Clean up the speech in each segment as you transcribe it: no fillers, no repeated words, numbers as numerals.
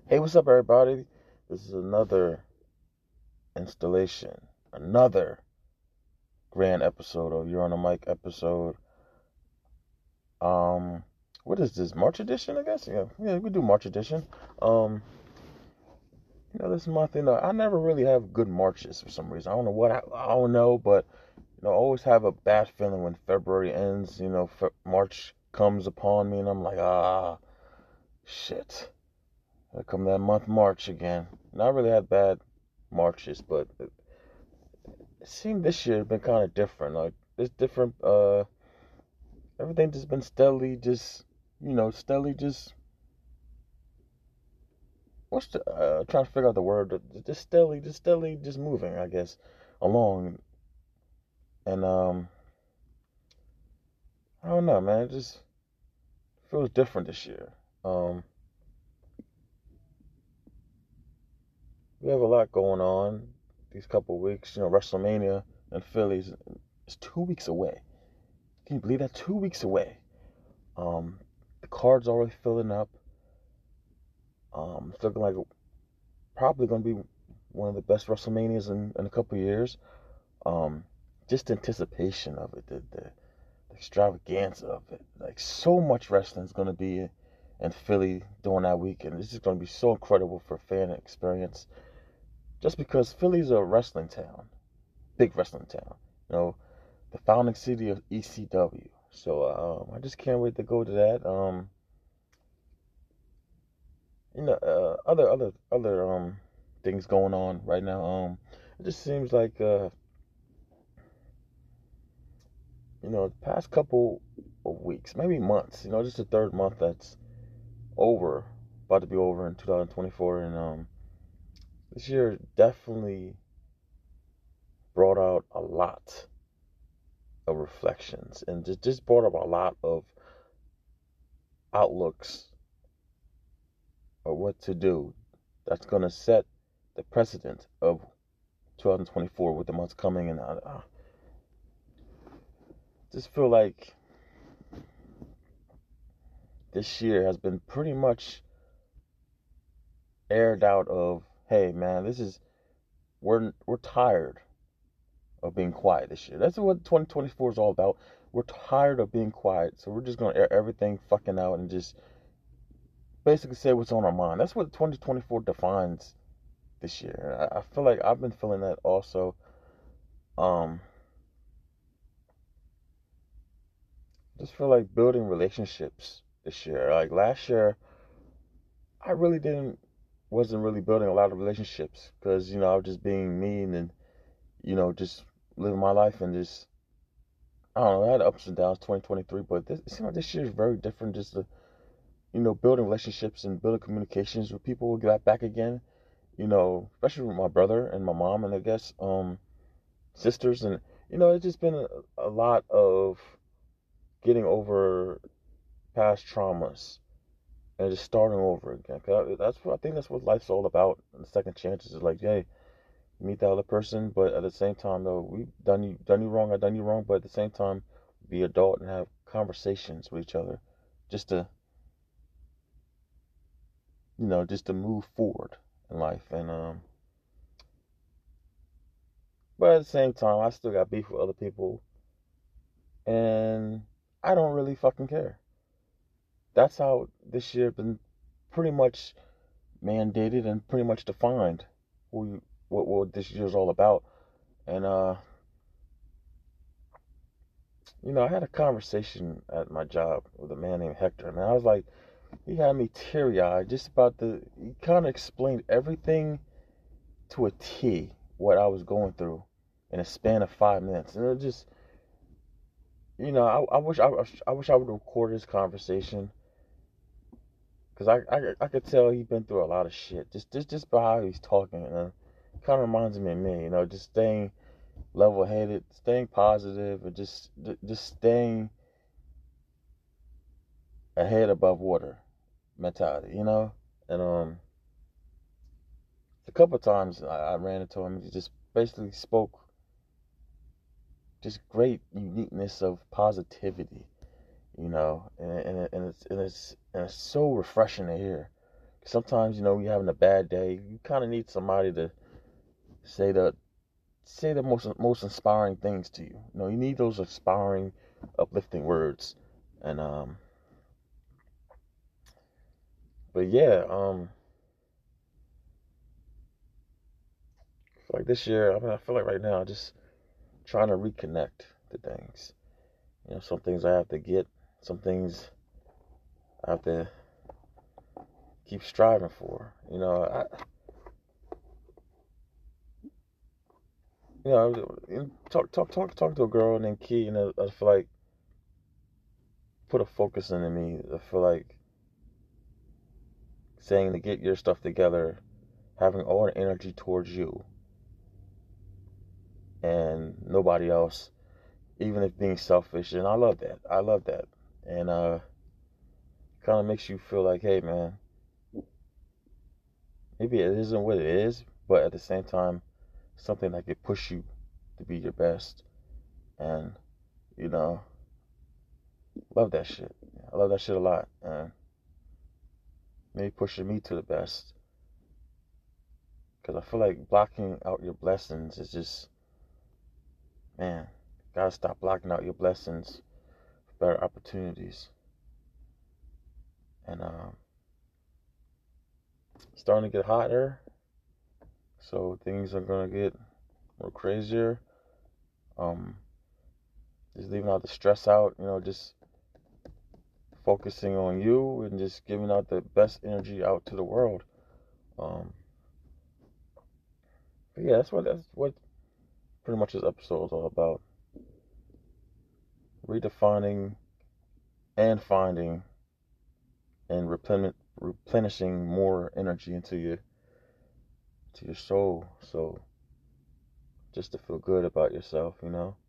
Hey, what's up, everybody? This is another installation, another grand episode of You're on the Mic episode. Um, what is this? March edition, I guess. Yeah, we do March edition. Um, this month, I never really have good Marches for some reason. I don't know what I don't know, but I always have a bad feeling when February ends. March comes upon me, and I'm like, shit. Here come that month March again. And I really had bad Marches, but it seemed this year been kind of different. Like it's different. Everything just been steadily, steadily just. What's the trying to figure out the word? Just steadily, just moving. I guess along, and I don't know, man. It just feels different this year. Um, we have a lot going on these couple weeks. WrestleMania in Philly is 2 weeks away. Can you believe that? 2 weeks away. Um, the card's already filling up. It's looking like probably going to be one of the best WrestleManias in a couple of years. Um, just anticipation of it, the extravaganza of it. Like so much wrestling is going to be in Philly during that weekend. This is going to be so incredible for fan experience. Just because Philly's a wrestling town, big wrestling town. The founding city of ECW. So I just can't wait to go to that. Other things going on right now. It just seems like the past couple of weeks, maybe months. Just the third month that's over, about to be over in 2024, and this year definitely brought out a lot of reflections and just brought up a lot of outlooks of what to do. That's gonna set the precedent of 2024 with the months coming, and I just feel like this year has been pretty much aired out of, hey man, we're tired of being quiet this year. That's what 2024 is all about. We're tired of being quiet, so we're just gonna air everything fucking out and just basically say what's on our mind. That's what 2024 defines this year. I feel like I've been feeling that also. Um, just feel like building relationships this year. Like last year, I really didn't wasn't really building a lot of relationships because I was just being mean and just living my life and just I don't know. I had ups and downs 2023, but it seems like this year is very different. Just building relationships and building communications with people will get back again. Especially with my brother and my mom and I guess sisters and it's just been a lot of getting over past traumas and just starting over again. 'Cause that's what I think that's what life's all about. And the second chances is like, hey, you meet the other person, but at the same time though, we done you wrong, I done you wrong, but at the same time, be adult and have conversations with each other, just to just to move forward in life. And but at the same time, I still got beef with other people, and I don't really fucking care. That's how this year been pretty much mandated and pretty much defined what this year's all about. And I had a conversation at my job with a man named Hector, and I was like, he had me teary-eyed just about he kind of explained everything to a T what I was going through in a span of 5 minutes, and it was just, I wish I would record this conversation because I could tell he'd been through a lot of shit just by how he's talking, and it kind of reminds me of me, just staying level-headed, staying positive, and just staying a head above water mentality. And a couple of times I ran into him. He just basically spoke just great uniqueness of positivity, and it's so refreshing to hear Sometimes, you're having a bad day. You kind of need somebody to say the most inspiring things to you. You need those inspiring, uplifting words. And but yeah, like this year, I feel like right now, just trying to reconnect to things. Some things I have to get, some things I have to keep striving for. Talk to a girl named Key. I feel like put a focus into me. I feel like saying to get your stuff together, having all the energy towards you and nobody else, even if being selfish. And I love that. And kind of makes you feel like, hey man, maybe it isn't what it is, but at the same time, something that could push you to be your best. And love that shit. I love that shit a lot. And maybe pushing me to the best. Because I feel like blocking out your blessings is just, man, gotta stop blocking out your blessings for better opportunities. And starting to get hotter, so things are gonna get more crazier. Just leaving out the stress out, just focusing on you and just giving out the best energy out to the world. But yeah, that's what pretty much this episode is all about. Redefining and finding and replenishing more energy into your soul. So just to feel good about yourself,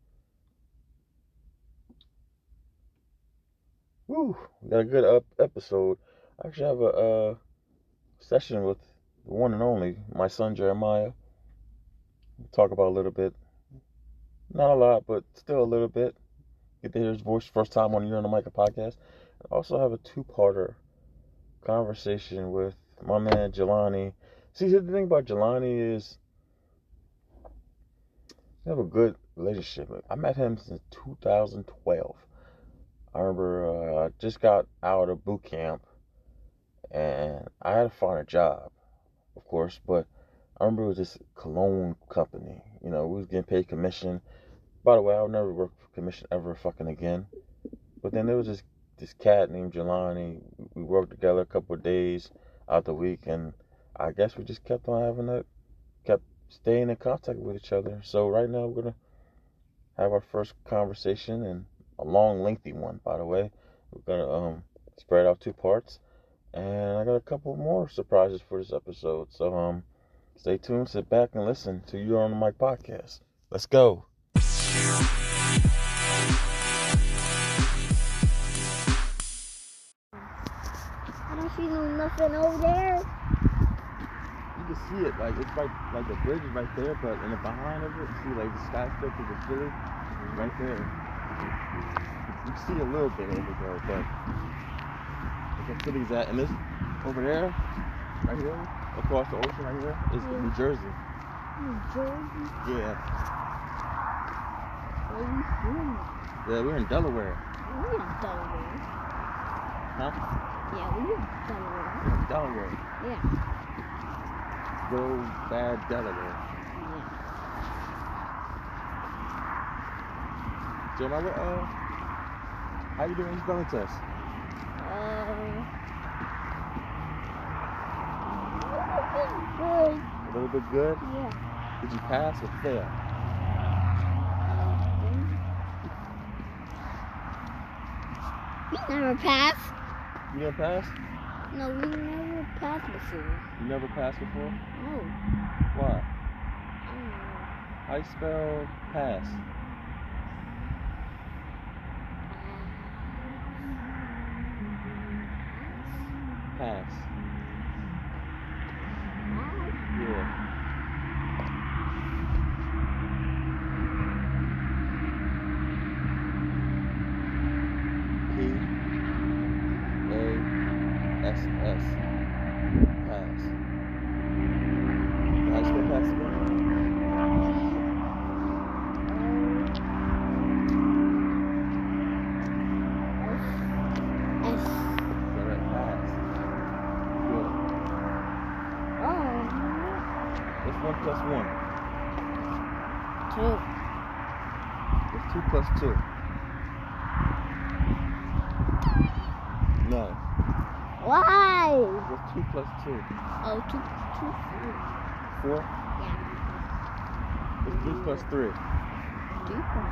Woo! We got a good episode. I actually have a session with the one and only, my son Jeremiah. We'll talk about a little bit. Not a lot, but still a little bit. Get to hear his voice first time on You're on the Mic podcast. I also have a two-parter conversation with my man Jelani. See, the thing about Jelani is we have a good relationship. I met him since 2012. I remember I just got out of boot camp and I had to find a job, of course, but I remember it was this cologne company. We was getting paid commission. By the way, I'll never work for commission ever fucking again. But then there was this cat named Jelani. We worked together a couple of days out the week, and I guess we just kept staying in contact with each other. So right now we're gonna have our first conversation, and a long, lengthy one, by the way. We're gonna spread out two parts, and I got a couple more surprises for this episode. So stay tuned, sit back, and listen to You're on the Mic podcast. Let's go. I don't see nothing over there. You can see it, it's like the bridge is right there, but in the behind of it, you see the skyscrapers of Philly, right there. You can see a little bit of it though, but that's where Philly's at. And this over there, right here, across the ocean right here, is New Jersey. New Jersey? Yeah. Where are you from? Yeah, we're in Delaware. We're in Delaware. Huh? Yeah, we're in Delaware. We're in Delaware. Yeah. Go bad Delaware. Yeah. Jeremiah, how you doing in your spelling test? Good. A little bit good? Yeah. Did you pass or fail? We never passed. You didn't pass? No, we never passed before. You never passed before? No. Why? I don't know. How you spell pass? Pass. Yeah. P-A-S-S. What's 1 plus 1? 2. What's 2 plus 2? No. Why? What's 2 plus 2? Oh, 2, 4? Yeah. What's 3 plus 3? 3 plus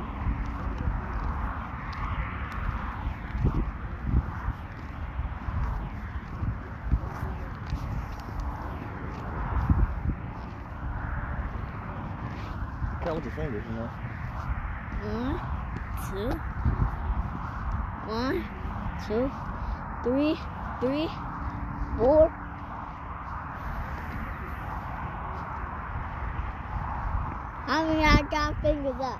3. Count with your fingers, you know. 1, 2. 1, 2, 3, 3, 4. How many I got fingers up?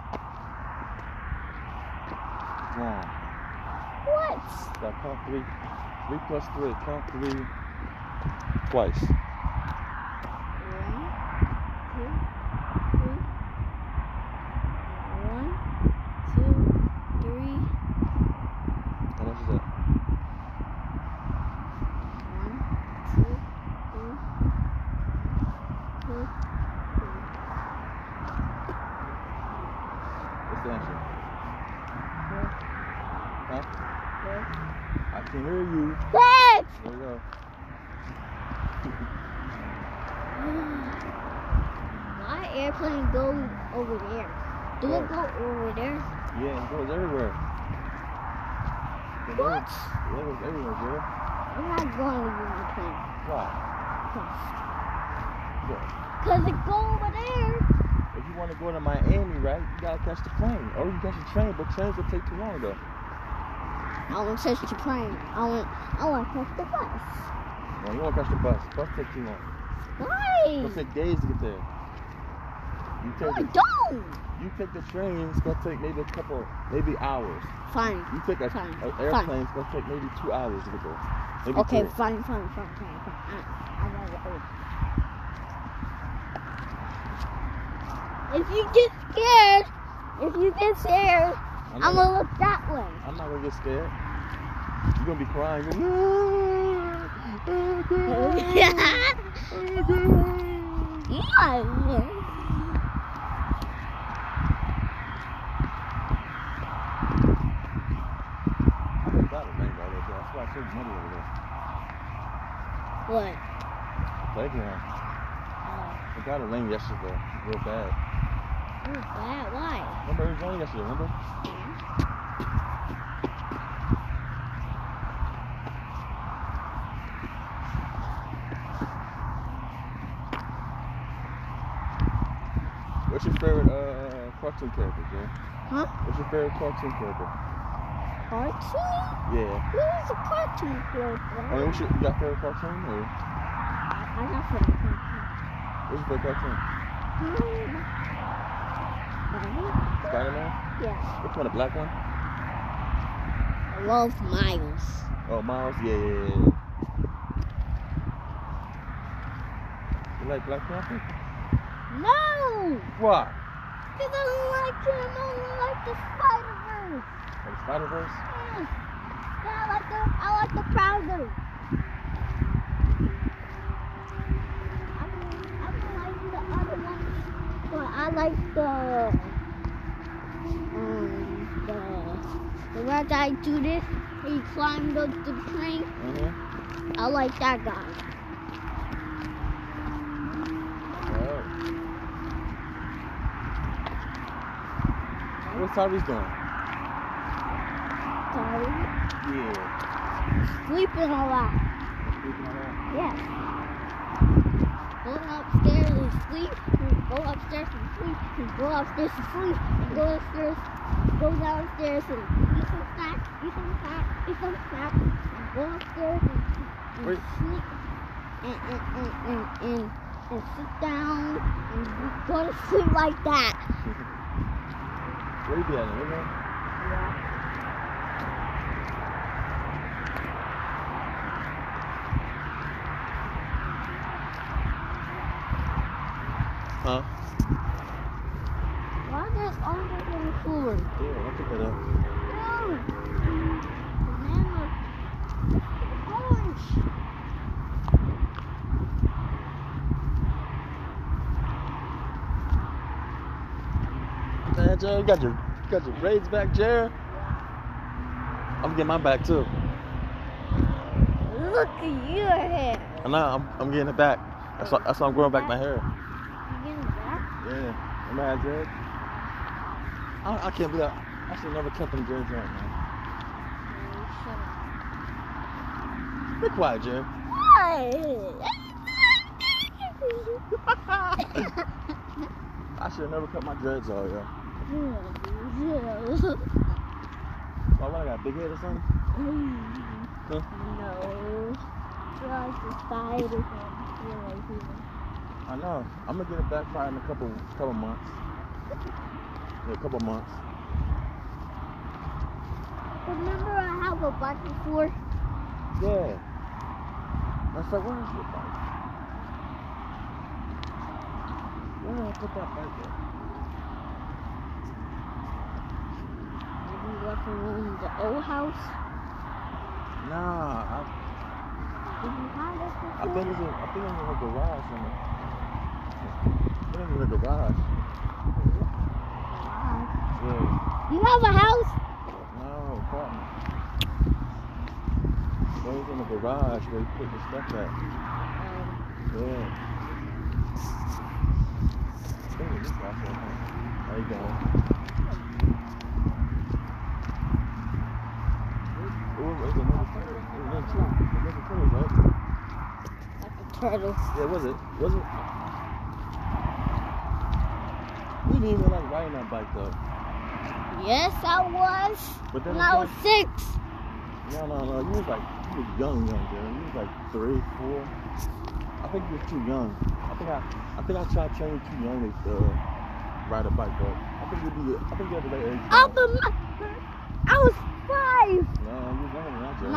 Wrong. What? So count 3. 3 plus 3. Count 3 twice. 1, 2, 3. 1, 2, 3. How much is that? 1, 2, 3, 2, 3. What's the answer? 4, Huh? 4. I can hear you. 6! There you go. Why airplane go over there? Do What? it go over there? Yeah, it goes everywhere. It What? goes everywhere, girl. I'm not going to use the plane. Why? Good. Because it go over there. If you want to go to Miami, right, you gotta catch the plane. Or you can catch the train, but trains will take too long though. I want to touch the plane. I want to touch the bus. No, you won't catch the bus. Bus take too long. Why? It'll take days to get there. You No, I take don't. you take the train, it's gonna take maybe maybe hours. Fine. You take an Fine. airplane, it's gonna take maybe 2 hours to get there. Maybe Okay, 3. fine. I'm gonna go. If you get scared, I'm gonna look that way. I'm not gonna get scared. You're gonna be crying. You're Yeah. got a rain right there. That's why I took money over there. What? Playground. It got a rain yesterday. Real bad. Oh, bad. Why? Remember it was raining yesterday, remember? What's your favorite cartoon character, Jay? Huh? What's your favorite cartoon character? Cartoon? Yeah. What is a cartoon character? I mean, you got a favorite cartoon? Or I got favorite cartoon. what's your favorite cartoon? Spider-Man? Yeah. Which one, the black one? I love Miles. Oh, Miles? Yeah. You like Black Panther? No! Why? Because I don't like him. I don't like the Spider-Verse. Like Spider-Verse? Yeah, I like the Prowler. I don't like the other one. But I like the red guy do this. He climbed up the train. Mm-hmm. I like that guy. What's Tyrese doing? Sorry. Yeah. Sleeping a lot. Sleeping on that? Yes. Going upstairs and sleep. Go upstairs and sleep. Go upstairs and sleep. Go upstairs. Go downstairs and eat some snacks. Eat some snacks. And go upstairs and sleep. And sit down and go to sleep like that. Where you be at? In the living room? Yeah. Huh? Why there's oranges on the floor? Yeah, I'll pick that up. No. Banana. Orange. man, Jared. You got your braids back, Jared. I'm getting mine back too. Look at your hair. I know. I'm getting it back. That's why I'm growing back my hair. You getting it back? Yeah. You mad, Jared? I can't believe that. I should never kept them dreads on, man. Be quiet, Jared. I should have never cut my dreads off, yo. Why, what, I got a big head or something? Huh? No. Like the side or something. I know. I'm gonna get it back probably in a couple months. Yeah, a couple months. Remember I have a bike before? Yeah. That's like, where is your bike? Where did I put that bike at? Maybe left in the old house? Nah, Did you have it I before? think it's in the garage somewhere. I think it's in the garage. Yeah. You have a house? No, apartment. It was in the garage where you put the stuff at. Yeah. I think it's this house right here. How you doing? It was another turtle. It was another turtle, right? Like a turtle. Yeah, was it? We didn't even like riding that bike though. Yes, I was. But then When it's I was 6. No. You was young, Darren. You was like 3, 4. I think you was too young. I think I tried training too young to ride a bike though. I think you had the right age. I was 5. No, you was younger than that, Darren. No,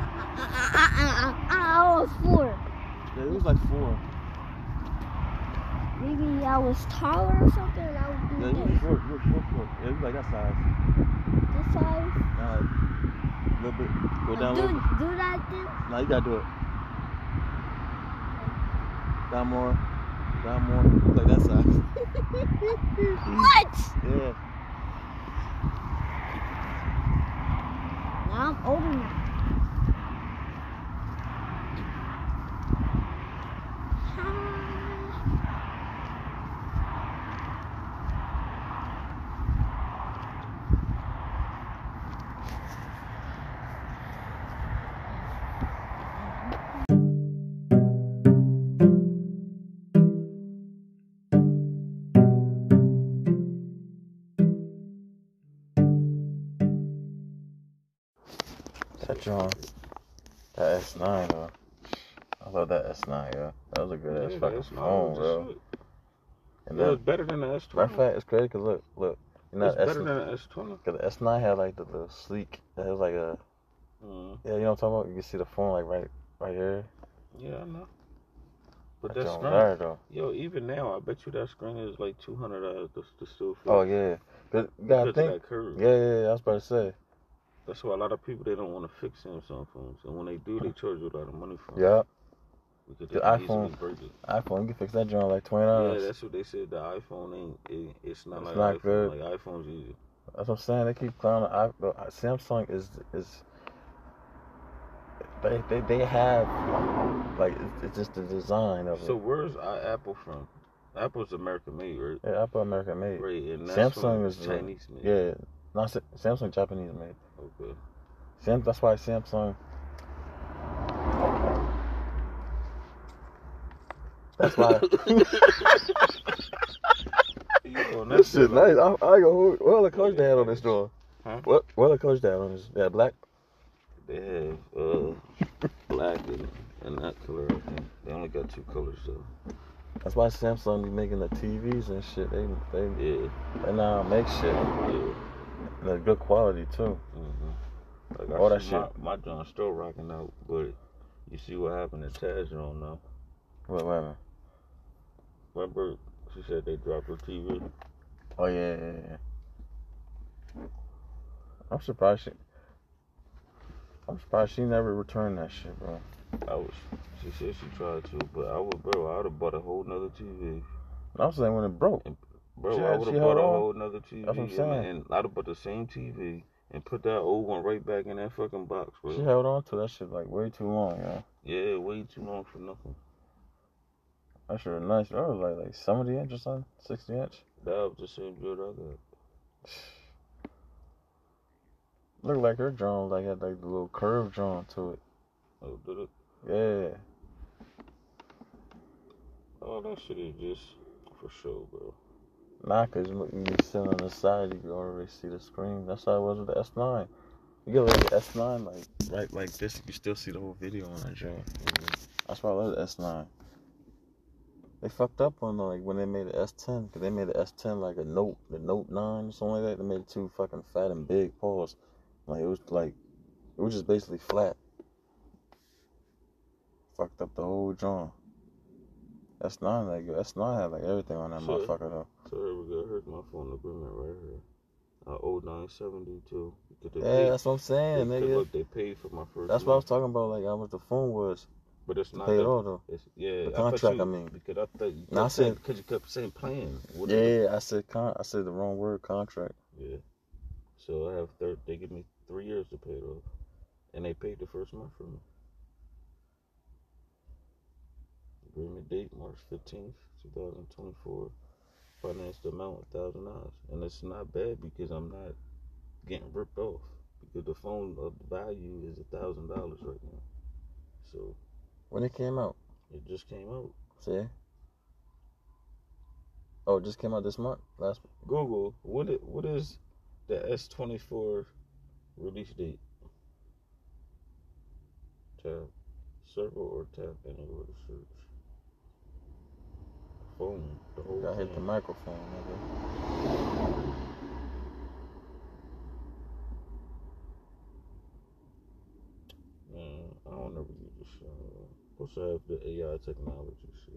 I was 4. Yeah, it was like 4. Maybe I was taller or something. And I was Yeah, doing you was 4. Yeah, you was like that size. this size. A little bit. Go down a Do little bit. that then. No, you gotta do it. Down more. Like that size. What? Yeah. Now I'm older now. That John. That S9, though. I love that S9, yo. That was a good ass fucking phone, bro. And Yeah, it's better than the S20. matter of fact, it's crazy because look. You know, It's better than the S20. Because the S9 had like the little sleek. It was like a. Yeah, you know what I'm talking about? You can see the phone like right here. Yeah, I know. But That that John screen, there, though. yo, even now, I bet you that screen is like $200 to still fit. Oh, yeah. Cause you gotta Because of think. that curve. Yeah, I was about to say. That's why a lot of people, they don't want to fix Samsung phones. And when they do, they charge you a lot of money for it. Yeah. Because The they can iPhone. easily break it. iPhone, you can fix that joint like $20. Yeah, that's what they said. The iPhone it's not It's like not iPhone. good. Like iPhone's easy. That's what I'm saying. They keep clowning the Samsung is they have like it's just the design of it. So where's Apple from? Apple's American made, right? Yeah, Apple American made. Right, and that's Samsung is Chinese made. Yeah, not Samsung Japanese made. Okay. That's why Samsung. That's why. Yo, This shit nice. I go. What other colors they had on this door? Huh? What other colors they had on this? Yeah, black. They have black and that color. I think they only got 2 colors though. That's why Samsung be making the TVs and shit. They now make shit. Yeah. And they're good quality too. Like All I that see shit. my John's still rocking out, but you see what happened to Taz on now. What happened? Remember she said they dropped her TV? Oh yeah. I'm surprised she never returned that shit, bro. She said she tried to, but I would have bought a whole nother TV. I'm saying when it broke. Bro, She I had, would she have held bought a on. whole nother TV That's what I'm saying. and I'd have bought the same TV and put that old one right back in that fucking box, bro. She held on to that shit like way too long, yo. Yeah, way too long for nothing. That shit was nice. That was like 70 inch or something, 60 inch. That was the same build I got. Looked like her drawing like had like the little curve drawn to it. Oh, did it? Yeah. Oh, that shit is just for show, bro. Nah, cause you be sitting on the side, you can already see the screen. That's how it was with the S9. You get like the S9 like like this, you can still see the whole video on that joint. That's why I love the S9. They fucked up on like when they made the S10, cause they made the S10 like the Note 9 or something like that. They made it too fucking fat and big. Pause. Like it was just basically flat. Fucked up the whole joint. S9 like S9 had like everything on that motherfucker though. So here we go. Here's my phone agreement right here. 0972. Yeah, that's what I'm saying, nigga. Look, they paid for my first. That's what I was talking about, like how much the phone was. But it's not pay it all though. Yeah, the contract. I mean, because I thought you no, said because you kept saying plan. I said the wrong word, contract. Yeah. So I have they give me 3 years to pay it off, and they paid the first month for me. Agreement date March 15th, 2024. Financed amount $1,000, and it's not bad because I'm not getting ripped off because the phone of the value is $1,000 right now. So when it came out, it just came out. See? Oh, it just came out this month. Last Google what is the S24 release date? Tab server or tab anywhere to search. Phone, the whole thing. Hit the microphone, nigga. Man, I don't ever use this shit. Supposed to have the AI technology shit.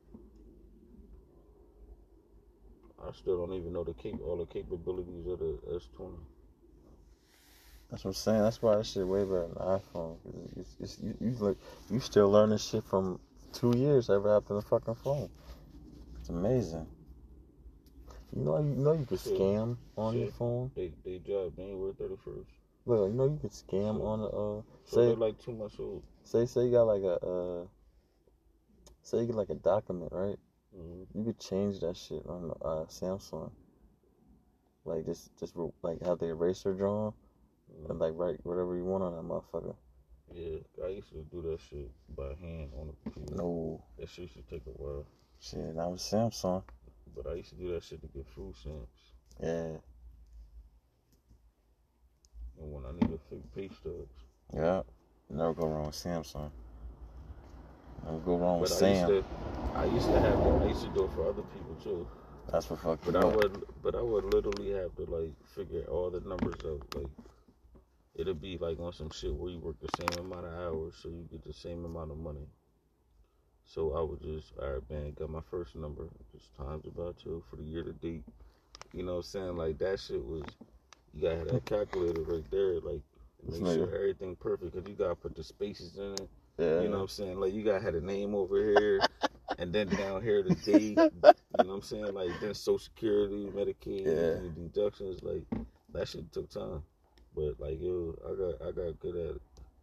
I still don't even know all the capabilities of the S20. That's what I'm saying. That's why that shit way better than the iPhone. You still learning shit from 2 years ever after the fucking phone. It's amazing. You know you could scam on your phone. They dropped January 31st. Look, you know you could scam on the so they're like 2 months old. Say you got like say you get like a document, right? Mm-hmm. You could change that shit on Samsung. Like just like have the eraser drawn and like write whatever you want on that motherfucker. Yeah, I used to do that shit by hand on the computer. No. That shit used to take a while. Shit, that was Samsung. But I used to do that shit to get food stamps. Yeah. And when I needed fake pay stubs. Yeah. Never go wrong with Samsung. Never go wrong with Sam. I used to do it for other people too. That's what fucked me up. But I would literally have to like figure all the numbers out. Like it'll be like on some shit where you work the same amount of hours so you get the same amount of money. So I would just, all right, man, got my first number, just times about 2 for the year to date. You know what I'm saying? Like, that shit was, you got to have that calculator right there, like, make sure everything perfect, because you got to put the spaces in it. Yeah. You know what I'm saying? Like, you got to have the name over here, and then down here the date. You know what I'm saying? Like, then Social Security, Medicaid, and deductions. Like, that shit took time. But, like, yo, I got good at it.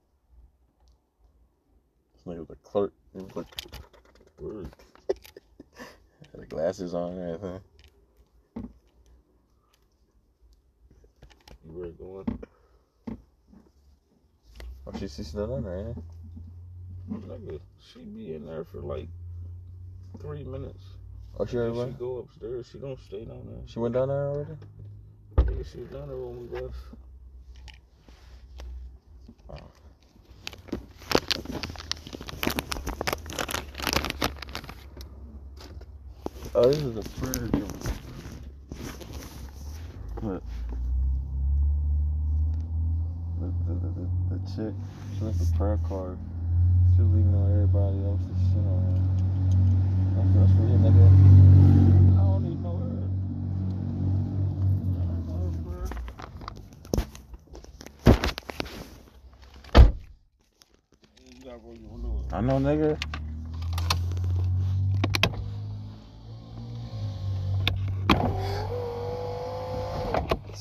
This nigga was a clerk. He was like, word. Had the glasses on and everything. You ready going? Oh, she's still in there, ain't it? Nigga, she be in there for like 3 minutes. Oh, she already went? She go upstairs. She don't stay down there. She went down there already? Yeah, she was down there when we left. Oh. Oh, this is a prayer joint. Look. The chick, she left a prayer card. She was leaving on everybody else's shit on her. That's for you, nigga. I don't even know her. I know, nigga.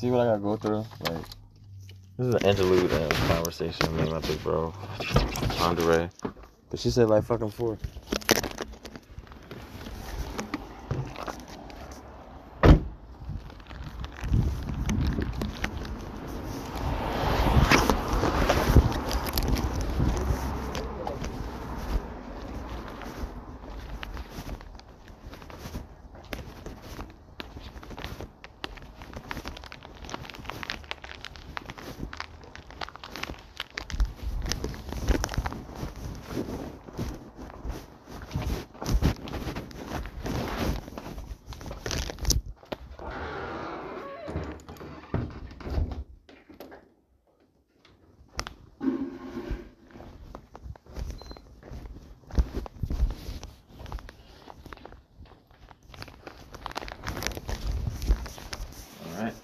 See what I gotta go through? Like, this is an interlude conversation with my big bro, Andre. But she said like fucking 4. Alright.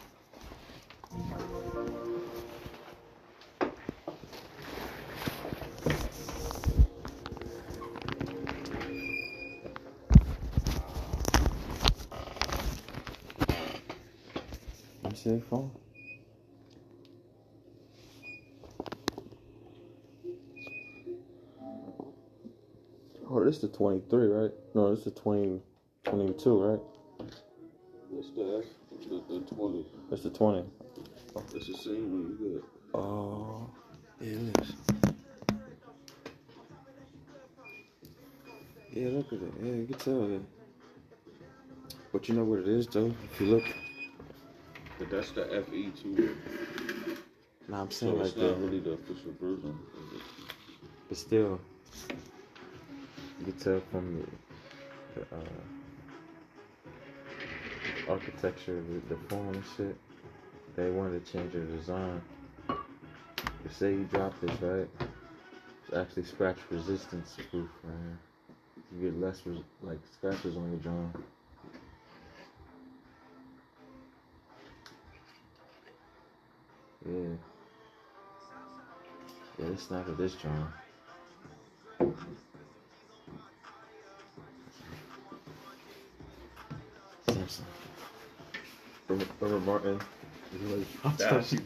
Let me see the phone. Oh, this is the 23, right? No, this is the 2022, right? It's the 20. That's the 20. It's the same one you got. Oh, it is. Yeah, look at it. Yeah, you can tell that. But you know what it is, though? If you look. But that's the FE2. Nah, I'm saying So like it's not that. really the official version. But still, you can tell from the architecture, the form and shit. They wanted to change the design. They say you drop this, right? It's actually scratch resistance proof right here. You get less like scratches on your drum. Yeah. Yeah, they snap at this drum. Samson. Irma Martin. Nah, she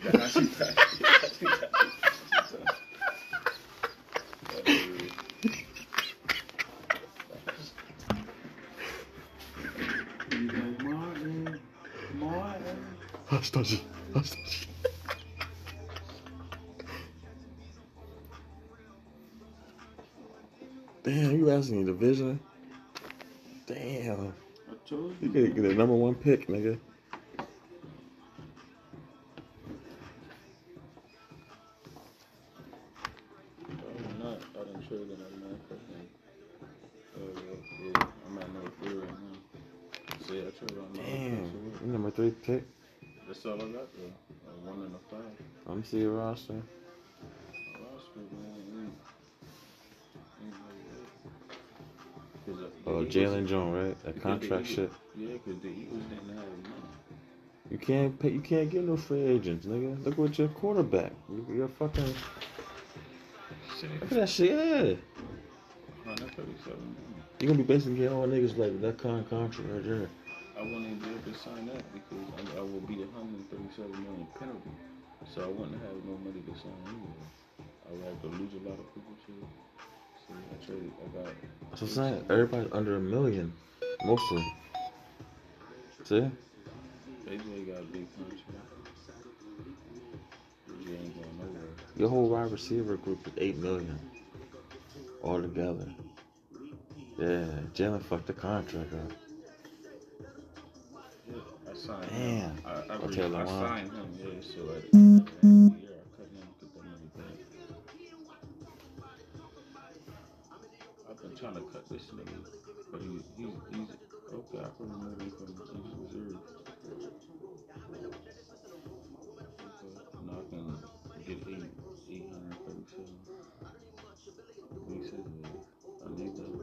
Martin. Hush, touch it. Hush, touch it. Damn, you asking the division? Damn. I told You you. could get a number 1 pick, nigga. Probably not. I didn't trade it on that fucking. Yeah, I'm at number 3 right now. See, I traded on my Damn. You number 3 pick. That's all I got though. 1 and a 5. Let me see your roster. Roster, man. Oh, Jalen Jones, right? That contract shit. Yeah, because the Eagles didn't have money. You can't pay. You can't get no free agents, nigga. Look what your quarterback. You're fucking. Look at that shit. Yeah. 137 million. You gonna be basically getting all niggas like that kind of contract right there. I wouldn't even be able to sign that because I will be 137 million penalty. So I wouldn't have no money to sign anyway. I would have to lose a lot of people too. So I traded. I got. That's what I'm saying. Everybody's under $1 million, mostly. See? AJ got a big contract. AJ ain't going nowhere. Your whole wide receiver group is $8 million all together. Yeah, Jalen fucked the contract up. Yeah, I signed Damn. him. I signed him. Yeah, so at the end of the year, I cut him to get that money back. I've been trying to cut this nigga, but he's okay. I can remove him from his reserve. Okay, now I can get 837. He said I need that.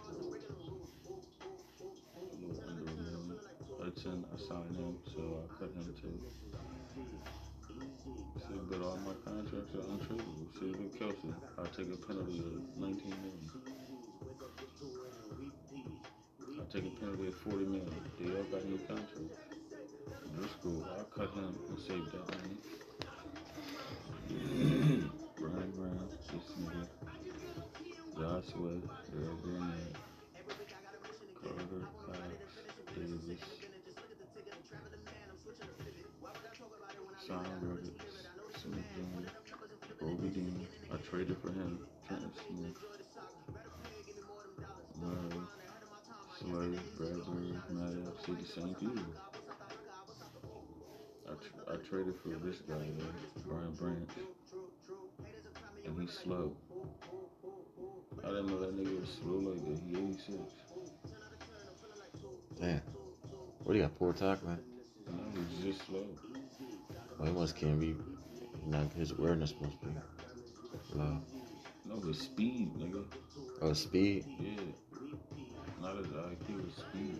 A little under $1 million. Hudson, I signed him, so I cut him too. See, but all my contracts are untradeable. See, with Kelsey, I'll take a penalty of $19 million. I'll take a penalty of $40 million. They all got new contracts. That's cool. I'll cut him and save that money. Brian Brown, this nigga. Joshua, Earl Burnett, Carter, Cox, Davis, Sean Rhodes, Smith Jr., Bobby Dean. I traded for him. Trenton Smith, Murray, Slay, Bradbury, Maddox, see the same people. I traded for this guy, Brian Branch, and he's slow. I didn't know that nigga was slow like that. He 86. Damn. What do you got? Poor tackling? No, he's just slow. Oh, he must can't be. Not his awareness must be low. No, his speed, nigga. Oh, speed? Yeah. Not his IQ, his speed.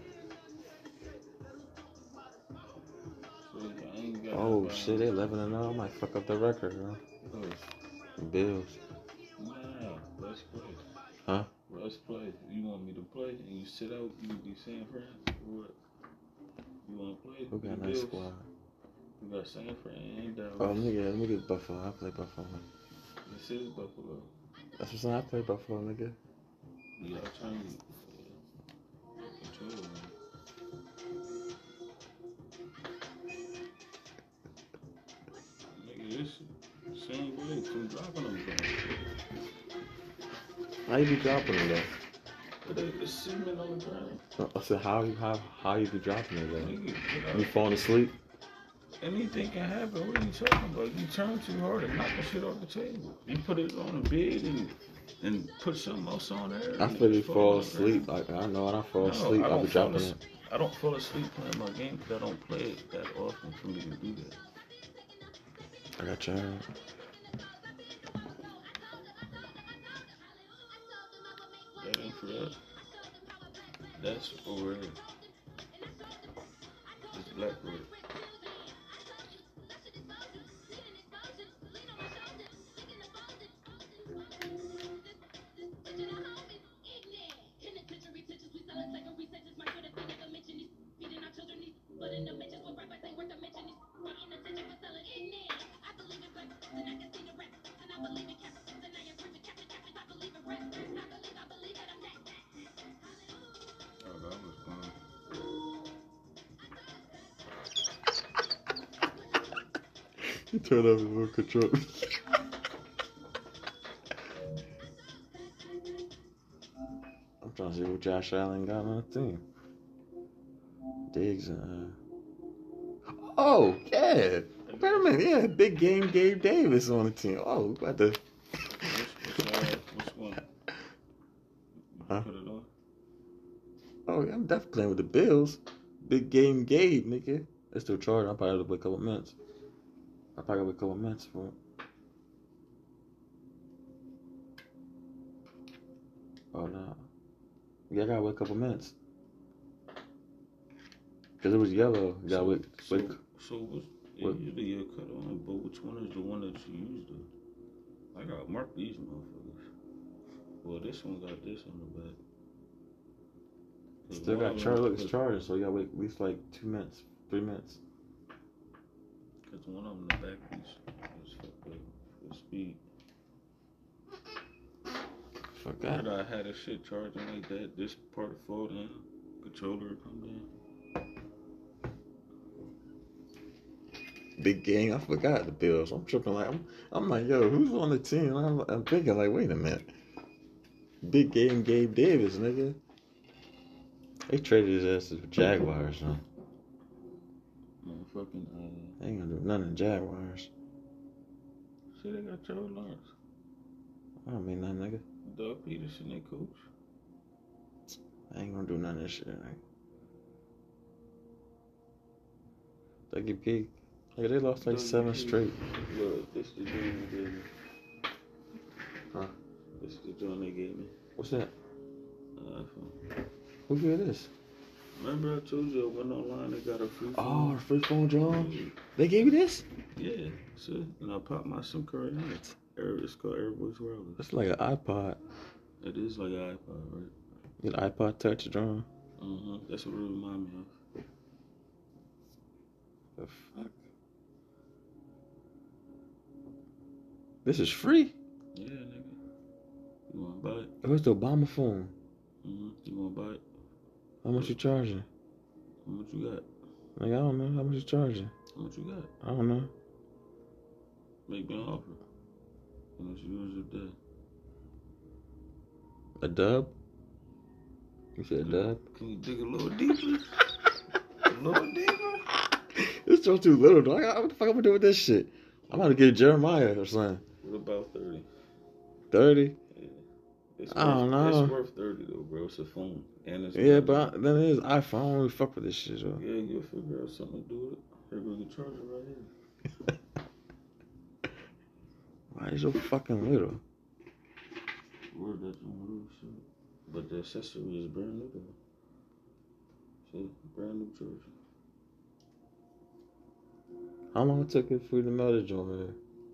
So I ain't got Oh shit, they 11-0. I might fuck up the record, bro. Bills. Nah, let's play. Huh? Let's play. You want me to play and you sit out, you be San Fran? What? You want to play? Who got a nice Bills? squad? We got San Fran and Dallas. Oh, let me get Buffalo. I play Buffalo. This is Buffalo. That's what's I play Buffalo, nigga. Yeah, I'm trying to control it. Nigga, this same way. From dropping them, bro. How you be dropping it though? But it's cement on the ground. I said how you be dropping it though? Nigga, You falling asleep? anything can happen. What are you talking about? You turn too hard and knock the shit off the table. You put it on the bed and put something else on there. I feel you fall asleep. Like I know when I fall asleep, I'll be dropping it. I don't fall asleep playing my game because I don't play it that often for me to do that. I got you. That ain't for that. That's for red. It's black red. Oh, that was fun. You turn off the remote control. I'm trying to see what Josh Allen got on the team. Diggs and oh yeah. Wait a minute, yeah, big game Gabe Davis on the team. Oh, we about to Which one? Huh? Put it on? oh yeah, I'm definitely playing with the Bills. Big game Gabe, nigga. It's still charging. I'll probably have to wait a couple minutes. I'll probably wait a couple minutes for it. Oh no. Yeah, I gotta wait a couple minutes. Cause it was yellow. You gotta wait. So what's usually a cut on, but which one is the one that you used? I gotta mark these motherfuckers. Well, this one got this on the back. Still got charge. Look, it's charging, so you gotta wait at least like 2 minutes, 3 minutes. Cause one of them in the back is for speed. Forgot. But I had a shit charging like that. This part fall down, controller come down. Big game. I forgot the Bills. I'm tripping like I'm like, yo, who's on the team? I'm thinking like, wait a minute. Big game Gabe Davis, nigga. They traded his ass to the Jaguars, huh? Motherfucking They ain't gonna do nothing to Jaguars. see they got Trevor Lawrence. I don't mean nothing, nigga. Doug Peterson, they coach. I ain't gonna do none of this shit, nigga. Dougie P. Nigga, they lost like 7 straight. Look, this the joint they gave me. Huh? This is the joint they gave me. What's that? iPhone. Who gave this? Remember I told you I went online and got a free Oh, phone? the free phone, John. They gave you this? Yeah, see? And I popped my SIM card in it. It's called AirVoice Wireless. It's like an iPod. It is like an iPod, right? You got an iPod Touch, John. That's what it reminds me of. The fuck? This is free? Yeah, nigga. You wanna buy it? Where's the Obama phone? You wanna buy it? How much you charging? How much you got? Like, I don't know. How much you charging? How much you got? I don't know. Make me an offer. How much you use a day? A dub? You said a dub? Can you dig a little deeper? A little deeper? This joke too little, dog. What the fuck I'm gonna do with this shit? I'm about to get Jeremiah or something. What about 30? 30? Yeah. It's I don't know. It's worth 30 though, bro. It's a phone. And it's Yeah, but then it is iPhone. I don't really fuck with this shit, though. Yeah, you'll figure out something to do with it. Here goes the charger right here. Why is so fucking little? Word that you want to shit. But the accessory is brand new though. See, brand new charger. How long it took it for you to mail the joint here?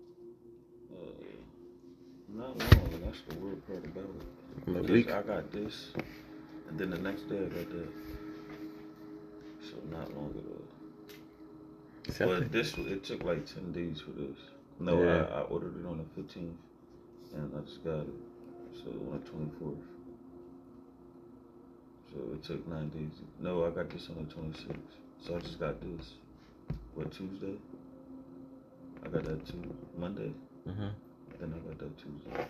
Not long, and that's the weird part about it. I'm a Because week. I got this, and then the next day I got that. So not long at all. But this, it took like 10 days for this. No, Yeah. I ordered it on the 15th, and I just got it. So on the 24th. So it took 9 days. No, I got this on the 26th. So I just got this. What, Tuesday? I got that too. Monday. Mm-hmm. Then I got that Tuesday.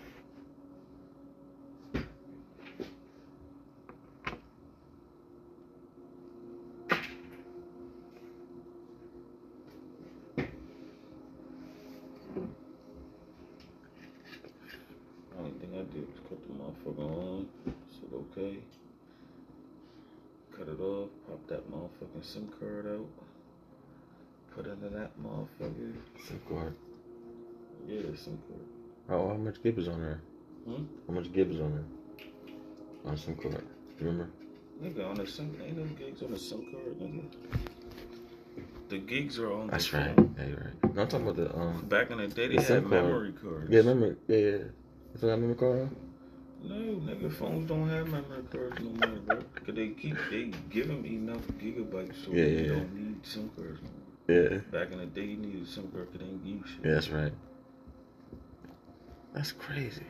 Only thing I did was cut the motherfucker on. Said okay. Cut it off. Pop that motherfucking SIM card out. Put it in that motherfucker. SIM card. Yeah, SIM card. Oh, how much gig is on there? How much gig is on there? On SIM card. Remember? Nigga, on the SIM, ain't no gigs on the SIM card, nigga. The gigs are on That's the right. phone. Yeah, you're right. No, I'm talking about the Back in the day, they the SIM had card. memory cards. Yeah, memory. Yeah. You still got memory card? No, nigga, phones don't have memory cards no more, bro. Cause they give them enough gigabytes so you don't need SIM cards no more. Yeah. Back in the day, you needed a SIM card cause they didn't give you shit. Yeah, that's right. That's crazy.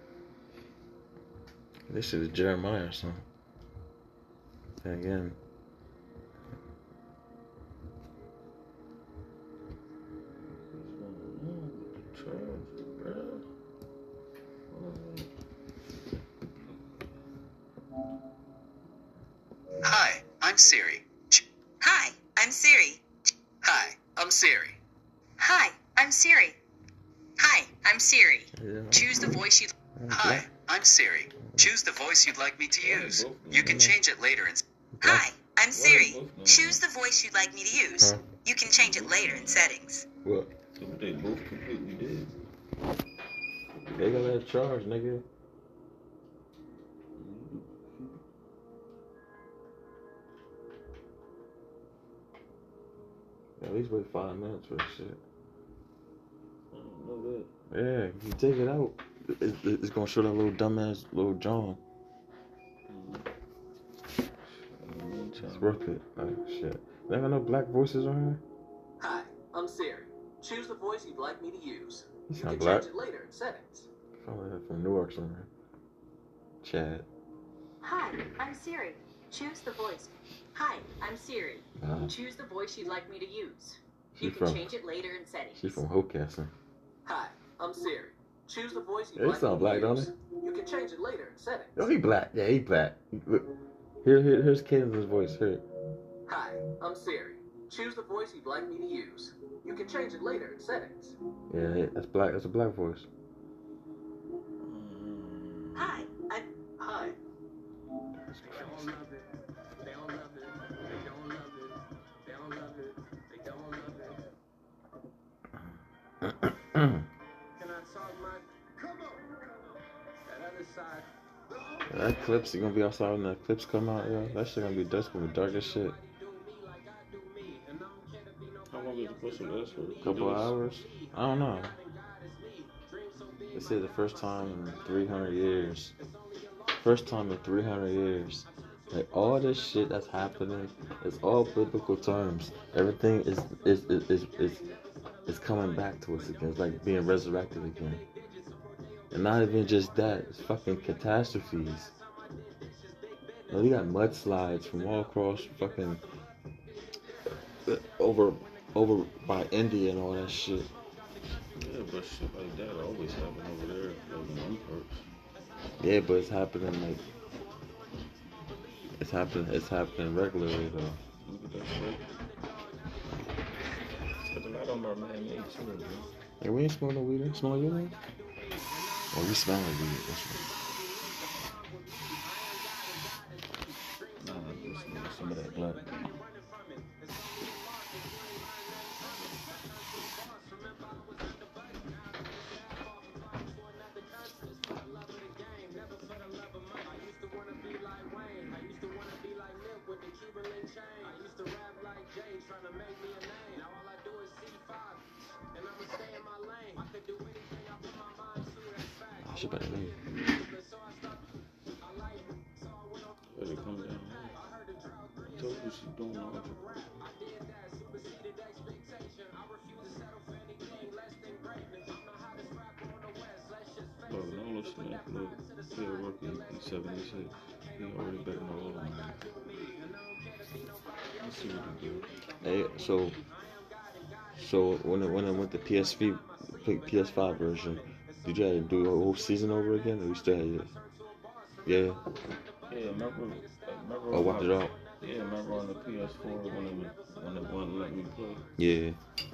This shit is Jeremiah or something. And again. Hi, I'm Siri. Hi, I'm Siri. Hi, I'm Siri. Hi, I'm Siri. Hi, I'm Siri. Yeah. Choose the voice you'd. Hi, I'm Siri. Choose the voice you'd like me to use. You can change it later in. Hi, I'm Siri. Choose the voice you'd like me to use. You can change it later in settings. What? They both completely did. They got that charge, nigga. At least wait 5 minutes for this shit. I don't know that. Yeah, if you take it out, it's gonna show that little dumbass little John. It's worth it. Like, shit. They got no black voices on here? Hi, I'm Siri. Choose the voice you'd like me to use. You You sound can black. change it later in settings. Probably from Newark somewhere. Chad. Hi, I'm Siri. Choose the voice. Hi, I'm Siri. Choose the voice you'd like me to use. You can change it later in settings. She's from Hocassin. Hi, I'm Siri. Choose the voice you'd Yeah, he like sound me black, to don't use. You can change it later in settings. Oh, he black. Yeah, he black. Look. Here's Caden's voice. Here. Hi, I'm Siri. Choose the voice you'd like me to use. You can change it later in settings. Yeah, that's black. That's a black voice. Hi, I'm. Hi. That's They don't love it. They don't love it. They don't love it. They don't love it. They don't love it. Can I talk my? Come on. That other side. That clips, you gonna be outside when the clips come out, yo. That shit gonna be dusk, gonna be dark as shit. How long is the pussy last for? Couple of hours? I don't know. They say the first time in 300 years. First time in 300 years Like all this shit that's happening, it's all biblical terms. Everything is coming back to us again. It's like being resurrected again. And not even just that, it's fucking catastrophes. You know, you got mudslides from all across fucking over by India and all that shit. Yeah, but shit like that always happen over there, like in them parts. Yeah, but it's happening like it's happening regularly though. Look at that shit. Cause a lot of them are man-made too, bro. Hey, we ain't smoking no weed. You smell like weed? Oh, we smell like weed. That's Nah, I'm just smoking some of that black. She better leave. Better come down here. I told you she doing all that. Look, Nolan Smith, look, he a rookie, he's 76. He already better know all of them. Let's see what he do. Hey, so when I went to PS5 version, did you have to do the whole season over again, or you still had it? Yeah. Yeah, remember Oh, walked it out. Yeah, remember on the PS4 when it wouldn't let me play. Yeah.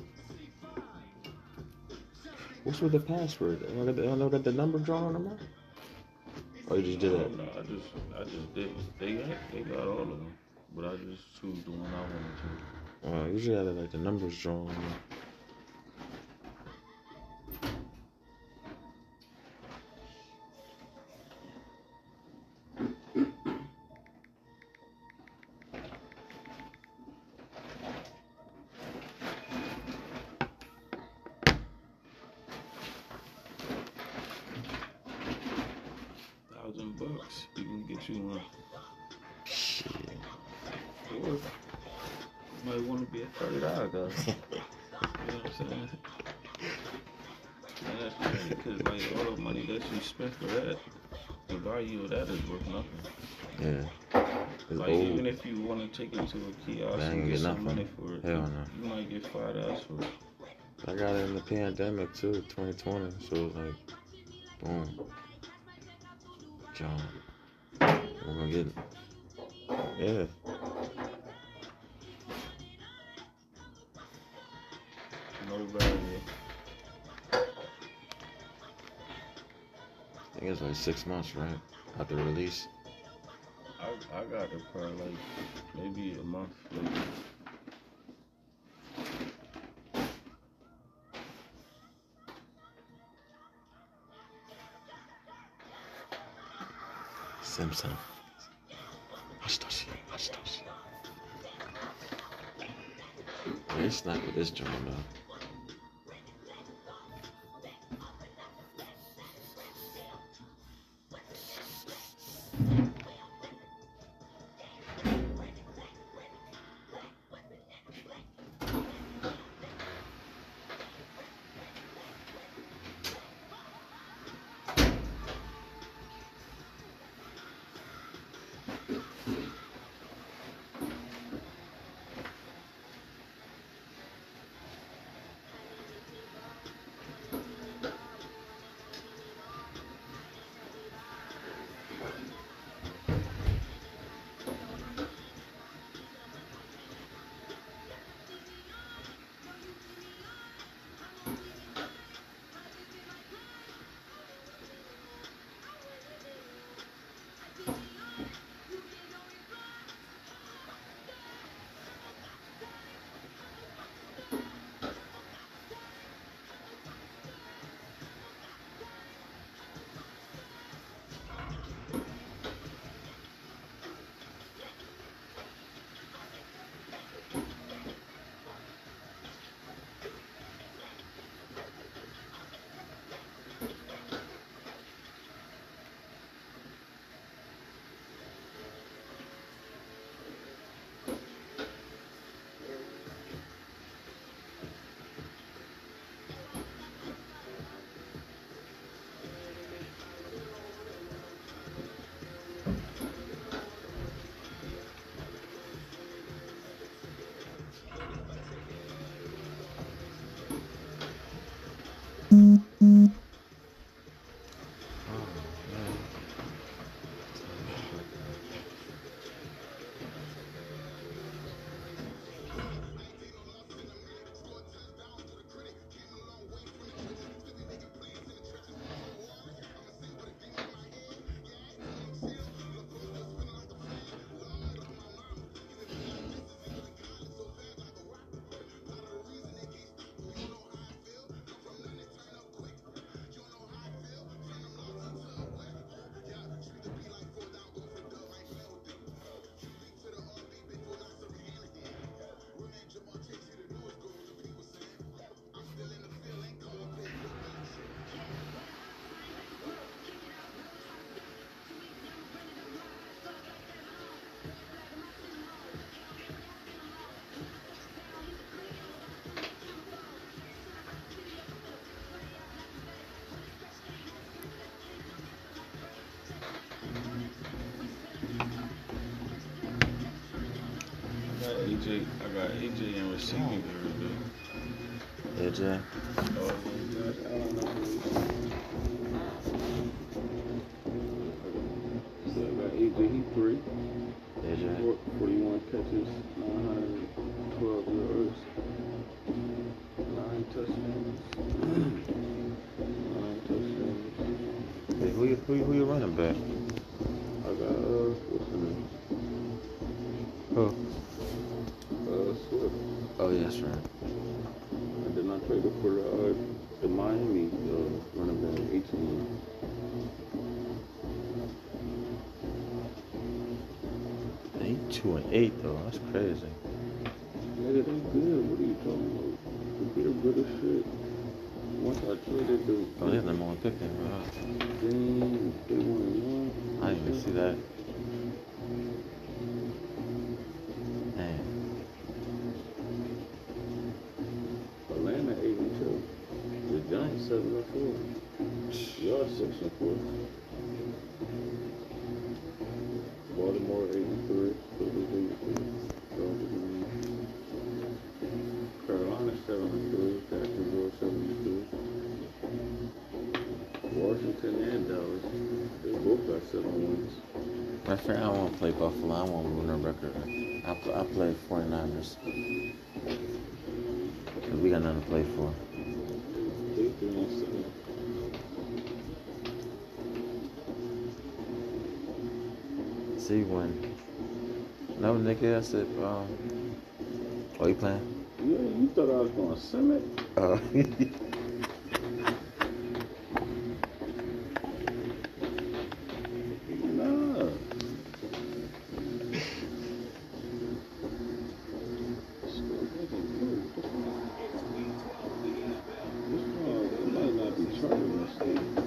What's with the password? I don't got the number drawn on them. Or you just did it? No, I just did it. They got all of them, but I just choose the one I wanted to. Usually I have like the numbers drawn on them. 1,000 bucks, you can get you one. Shit. Or you might want to be a $30 guy. You know what I'm saying? And that's crazy because like all the money that you spent for that, the value of that is worth nothing. Yeah. It's Like old. even if you want to take it to a kiosk and get some money for it, Hell no. you might get $5 for it. I got it in the pandemic too, 2020. So it's like, boom. John. We're gonna get it. Yeah. No value. I think it's like 6 months, right? After release. I got it for like maybe a month later. Simpson. It's not with this joint though. I got AJ in receiving every day. AJ. So I got AJ, he 3. AJ. 41 catches, 912 yards, 9 touchdowns. 9 touchdowns. Hey, who you running back? I got, what's the name? Who? Swift. Oh, yeah, that's right. And then I traded for the Miami running back, 18. They 2-8 though. That's crazy. Nigga, they good. What are you talking about? They're good as shit. Once I traded the... Oh, they're number one pick then, bro. They won 1. I didn't even see that. Damn. Atlanta 8-2. The Giants 7-4. Y'all 6-4. Baltimore 8-3. Carolina 7-3. Jacksonville 7-2. Washington and Dallas. They both got 7 wins. My friend, I don't want to play Buffalo. I want to ruin their record. I play 49ers. Cause we got nothing to play for. They 3-7. See when. No, nigga, I said, oh, you playing? Yeah, you thought I was going to Summit? Nah. It might not be charging this thing.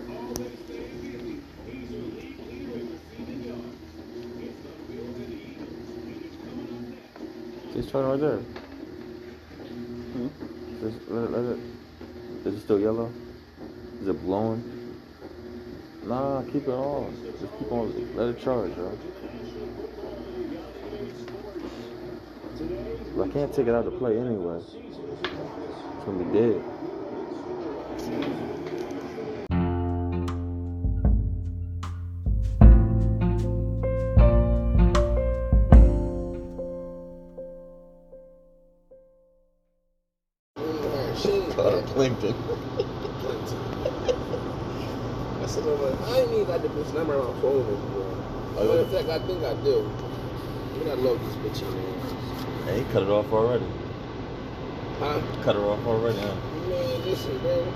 He's trying right there. Is it still yellow? Is it blowing? Nah, keep it on. Just keep on. Let it charge, bro. I can't take it out to play anyway. It's gonna be dead. Clinton. I said, I ain't even got the bitch number on my phone anymore. Matter of fact, I think I do. I mean, I love this bitch in there. Hey, he cut it off already. Huh? Cut her off already, huh? Man, listen, bro.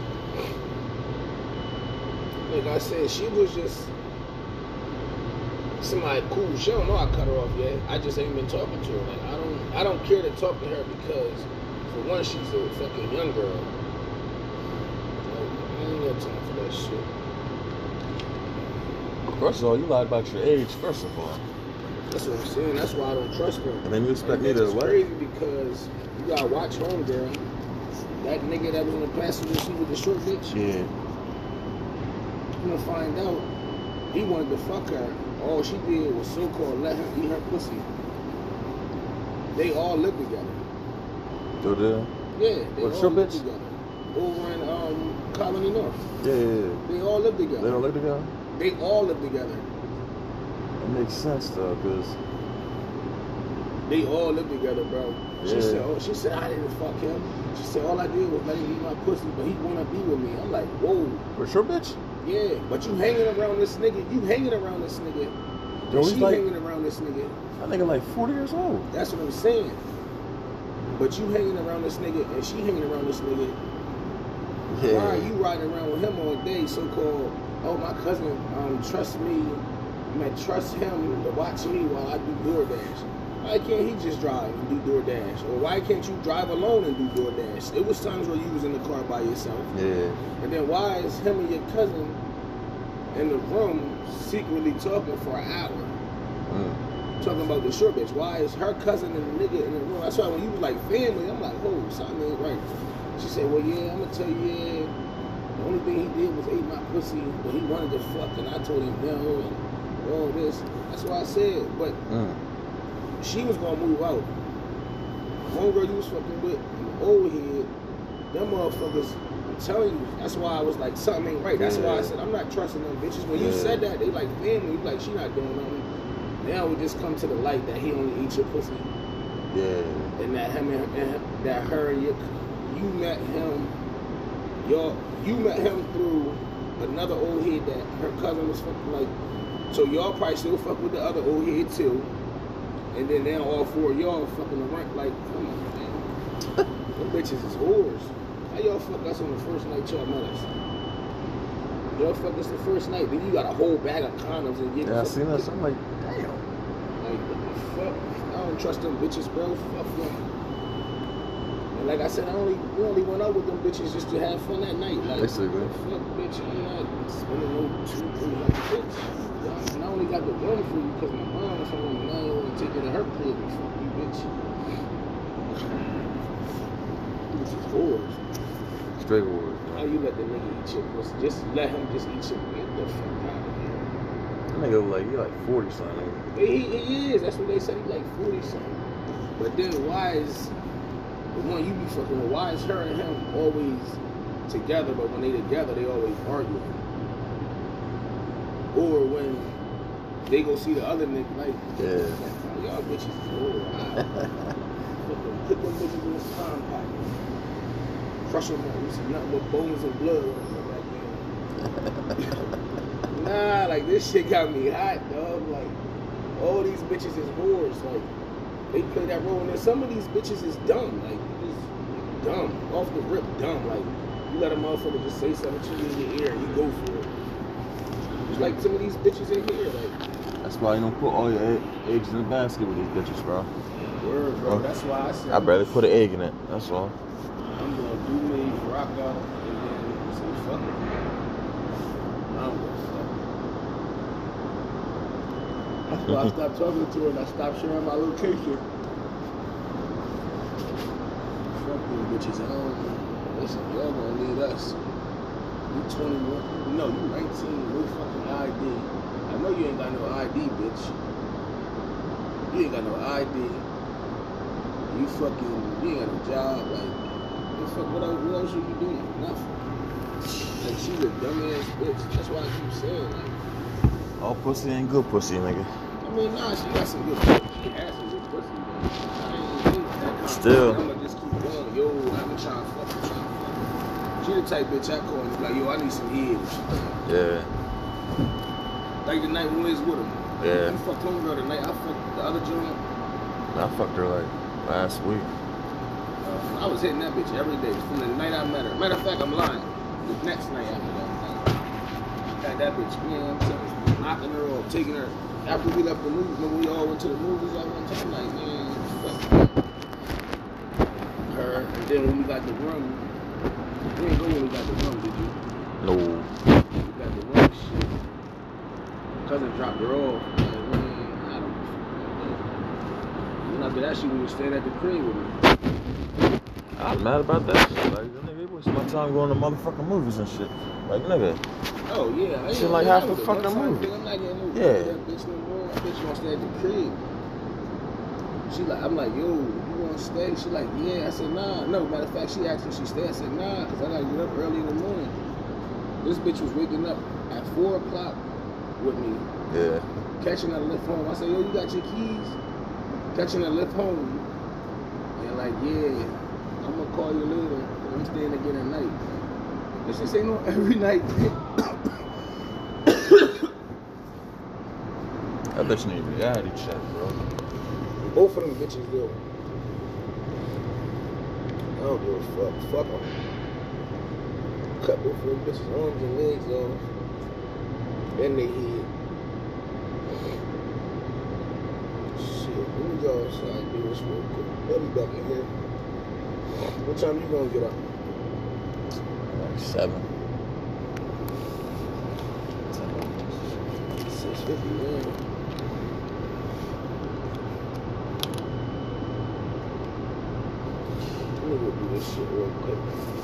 Like I said, she was just somebody cool. She don't know I cut her off yet. I just ain't been talking to her. Like, I don't care to talk to her because, for one, she's a fucking young girl. I ain't got time for that shit. First of all, you lied about your age, first of all. That's what I'm saying. That's why I don't trust her. And then you expect me to It's what? crazy because you gotta watch Homegirl. That nigga that was in the passenger seat with the short bitch. Yeah. You gonna find out he wanted to fuck her. All she did was so-called let him eat her pussy. They all lived together. Do they? Yeah, they What, all short lived bitch? together. Over in Colony North. Yeah. They all live together. They don't live together? They all live together. That makes sense though, cause they all live together, bro. She said, I didn't fuck him. She said, all I did was let him eat my pussy, but he wanna be with me. I'm like, whoa. For sure, bitch? Yeah, but you hanging around this nigga. Yo, she hanging around this nigga. That nigga like 40 years old. That's what I'm saying. But you hanging around this nigga and she hanging around this nigga. Yeah. Why are you riding around with him all day, so-called, oh, my cousin, trust him to watch me while I do DoorDash. Why can't he just drive and do DoorDash? Or why can't you drive alone and do DoorDash? It was times where you was in the car by yourself. Yeah. And then why is him and your cousin in the room secretly talking for an hour? Talking about the short bitch. Why is her cousin and the nigga in the room? That's why when you was like family, I'm like, oh, something ain't right. She said, well, yeah, I'm gonna tell you, yeah, the only thing he did was ate my pussy, but he wanted to fuck, and I told him no, and all this. That's why I said, but she was gonna move out. One girl you was fucking with, an old head, them motherfuckers, I'm telling you, that's why I was like, something ain't right. That's why I said, I'm not trusting them bitches. When you said that, they like family, like, she not doing nothing. Now we just come to the light that he only eats your pussy. Yeah. And that him and that her and you met him. You met him through another old head that her cousin was fucking like. So y'all probably still fuck with the other old head too. And then now all four of y'all fucking around like, come on, man. Them bitches is whores. How y'all fuck us on the first night y'all met us? Y'all fuck us the first night, then you got a whole bag of condoms and get. Yeah, I seen that. So I'm like, damn. Like, what the fuck? I don't trust them bitches, bro. Fuck them. And like I said, we only went out with them bitches just to have fun that night. Like, basically. Fuck, bitch, I'm not spending no 2 3 like bitch. And I only got the room for you because my mom was home and I didn't want to take her to her crib and fuck you, bitch. Bitches whores. Straight whores. How you let the nigga eat your pussy? Just let him just eat your pussy. Get the fuck out of here. That nigga like, he like 40 something. He is. That's what they said. He like 40 something. But then why is the one you be fucking with? Why is her and him always together? But when they together, they always arguing. Or when they go see the other nigga, like, y'all bitches is old. Put them bitches in this compact. Crush them out. You see nothing but bones and blood. Nah, like this shit got me hot, dog. Like all these bitches is whores. Like they play that role, and then some of these bitches is dumb. Like just dumb, off the rip, dumb. Like you let a motherfucker just say something to you in your ear and you go for it. Just like some of these bitches in here. Like that's why you don't put all your eggs in the basket with these bitches, bro. Word, bro. That's why I said I'd rather put an egg in it. That's all. I'm gonna do me, rock out, and then say fuck it. I'm gonna fuck. That's why I stopped talking to her and I stopped sharing my location. Fuck them bitches. I don't know. Listen, y'all gonna need us. You 21. No, you 19. No fucking ID. I know you ain't got no ID, bitch. You ain't got no ID. You ain't got no job. Like, what else are you doing? Nothing. Like, she's a dumbass bitch. That's why I keep saying, like, all pussy ain't good pussy, nigga. I mean, nah, she got some good pussy. She has some good pussy, man. I ain't that kind still. I'm gonna just keep going. Yo, I've been trying to fuck. She the type bitch I call and be like, yo, I need some head. Yeah. Like the night when we was with him. Yeah. I fucked one girl the night. I fucked the other joint. I fucked her like last week. I was hitting that bitch every day from the night I met her. Matter of fact, I'm lying. The next night after that, had that bitch, man, I'm telling you, knocking her off, taking her. After we left the movies, when we all went to the movies at one time, like, man, fuck her. And then when we got the room, you didn't go when we got the room, did you? No. We got the room, shit. Cousin dropped her off. Like, man, I don't know. And after that, she was staying at the crib with me. I'm mad about that shit. Like, nigga, you waste my time going to motherfucking movies and shit. Like, nigga. Oh, yeah. Shit like half the fucking movie. I'm not getting no yeah. That bitch no more. That bitch gonna stay at the crib. She like, I'm like, yo, you wanna stay? She like, yeah. I said, nah. No, matter of fact, she asked if she stay. I said, nah, because I gotta get up early in the morning. This bitch was waking up at 4 o'clock with me. Yeah. Catching her lift home. I said, yo, you got your keys? Catching her lift home. And like, yeah, I'm gonna call you later. I'm staying again at night. And she say no every night. That bitch need reality check, bro. Both of them bitches do. I don't give a fuck. Fuck them. Cut both of them bitches' arms and legs off. Then they head. Shit, let me go outside and do this real quick. I'll be back in here. What time you gonna get up? Like 7. 6:50, man. Let me go do this shit real quick.